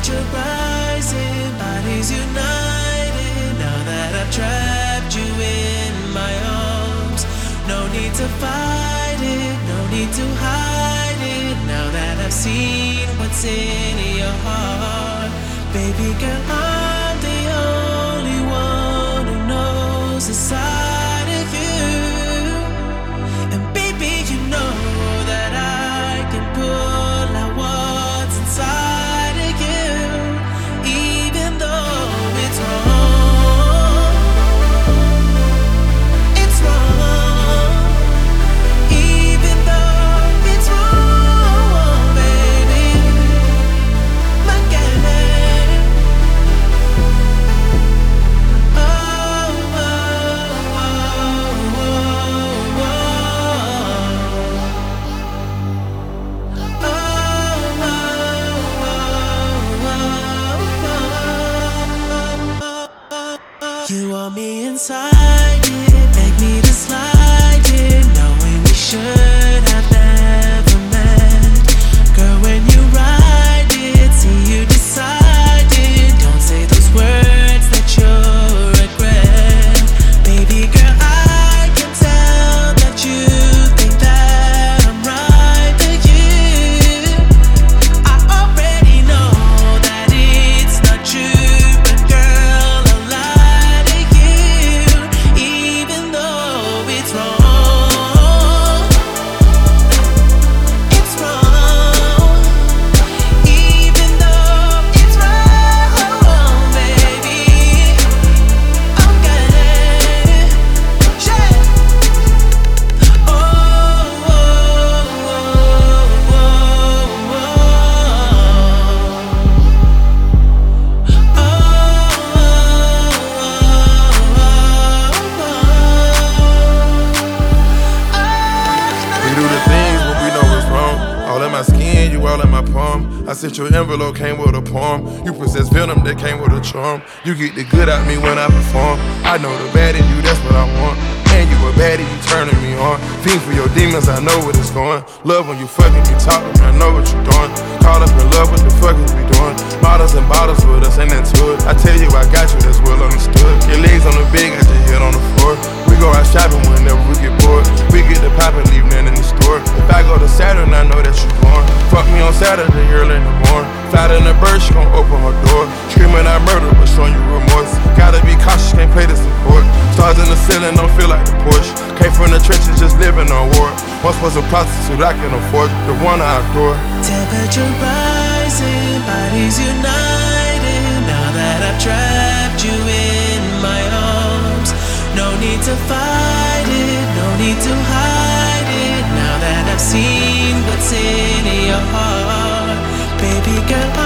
Temperature rising, bodies united. Now that I've trapped you in my arms, no need to fight it, no need to hide it. Now that I've seen what's in your heart, baby girl, I'm the only one who knows the side of you. And baby, you know that I can pull out what's inside of you, even though it's wrong. It's wrong, even though it's wrong, baby. Look at it. Oh, oh, oh, oh, oh. You want me inside it, make me to slide it, knowing we should have never met. Girl, when you ride it, see you decided. Don't say those words that you'll regret. Baby girl, I can tell that you think that I'm right for you. I already know that it's not true, but girl, I'll lie to you, even though it's wrong. It's wrong, even though it's wrong, baby. Okay, shit. Oh, oh, oh, oh, We do the things when we know it's wrong. All in my skin, you all in my palm. I said your envelope came with a poem. You possess venom that came with a charm. You get the good out me when I perform. I know the bad in you, that's what I want. And you a baddie, you turning me on. Fiend for your demons, I know what it's going. Love when you fucking me, talking, I know what you're doing. Caught up in love, what the fuck is we doing? Bottles and bottles with us, ain't that to it. I tell you I got you, that's well understood. Your legs on the bed, got your head on the floor. We go out shopping whenever we get bored. We get the pop and leave nothing in the store. If I go to Saturn, I know that you born. Fuck me on Saturday, early in the morning. Fly in the bird, she gon' open her door. Screaming I murder, but showing you remorse. Gotta be cautious, can't play this in court. Stars in the ceiling, don't feel like the Porsche. Came from the trenches, just living on war. Once was a prostitute, I can afford the one I adore. temperature rising, bodies united. Now that I've trapped you in my arms, no need to fight it, no need to hide it. Now that I've seen what's in your heart, baby girl,